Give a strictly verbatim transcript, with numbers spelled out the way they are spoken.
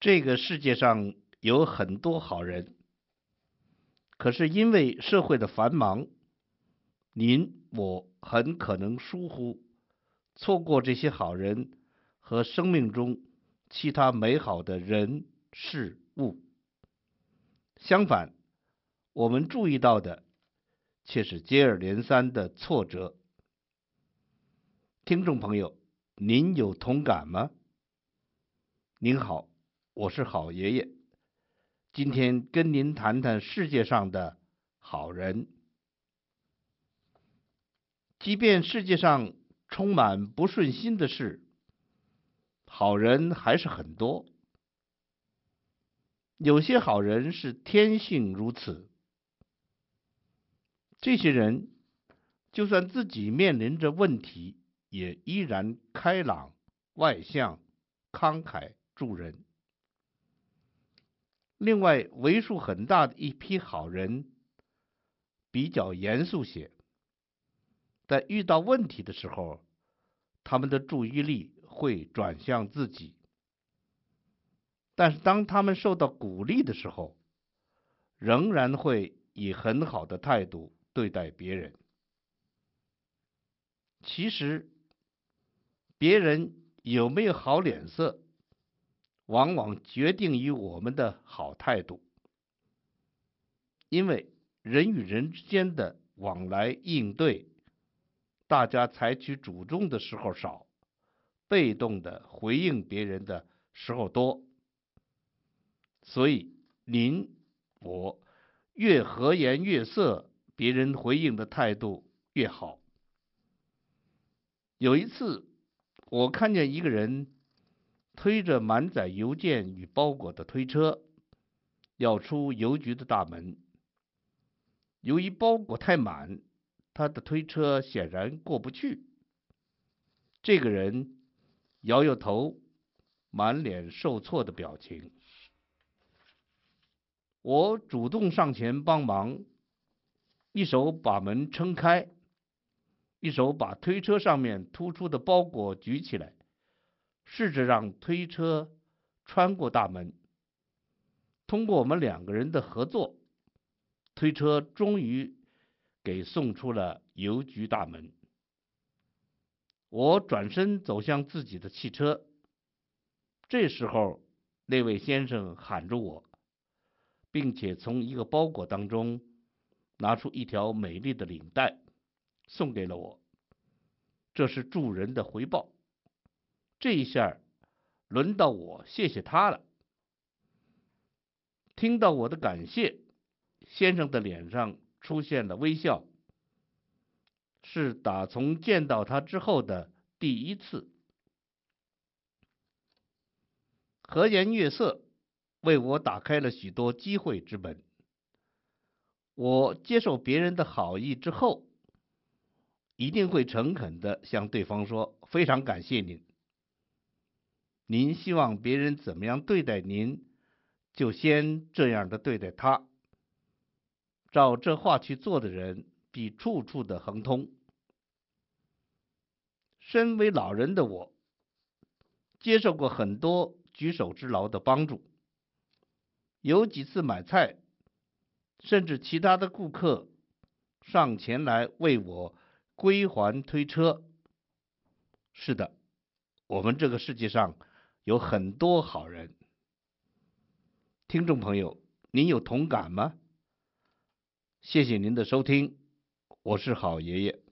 这个世界上有很多好人，可是因为社会的繁忙，您我很可能疏忽，错过这些好人和生命中其他美好的人事物。相反，我们注意到的却是接二连三的挫折。听众朋友，您有同感吗？您好，我是好爷爷，今天跟您谈谈世界上的好人。即便世界上充满不顺心的事，好人还是很多。有些好人是天性如此，这些人就算自己面临着问题，也依然开朗、外向、慷慨助人。另外，为数很大的一批好人比较严肃些，在遇到问题的时候，他们的注意力会转向自己。但是当他们受到鼓励的时候，仍然会以很好的态度对待别人。其实，别人有没有好脸色，往往决定于我们的好态度。因为人与人之间的往来应对，大家采取主动的时候少，被动的回应别人的时候多。所以您我越和颜悦色，别人回应的态度越好。有一次，我看见一个人推着满载邮件与包裹的推车，要出邮局的大门。由于包裹太满，他的推车显然过不去。这个人摇摇头，满脸受挫的表情。我主动上前帮忙，一手把门撑开，一手把推车上面突出的包裹举起来，试着让推车穿过大门。通过我们两个人的合作，推车终于给送出了邮局大门。我转身走向自己的汽车，这时候那位先生喊着我，并且从一个包裹当中拿出一条美丽的领带送给了我，这是助人的回报。这一下轮到我谢谢他了。听到我的感谢，先生的脸上出现了微笑，是打从见到他之后的第一次。和颜悦色为我打开了许多机会之门。我接受别人的好意之后，一定会诚恳地向对方说，非常感谢您。您希望别人怎么样对待您，就先这样的对待他。照这话去做的人，必处处的亨通。身为老人的我，接受过很多举手之劳的帮助。有几次买菜，甚至其他的顾客上前来为我归还推车。是的，我们这个世界上有很多好人。听众朋友，您有同感吗？谢谢您的收听，我是好爷爷。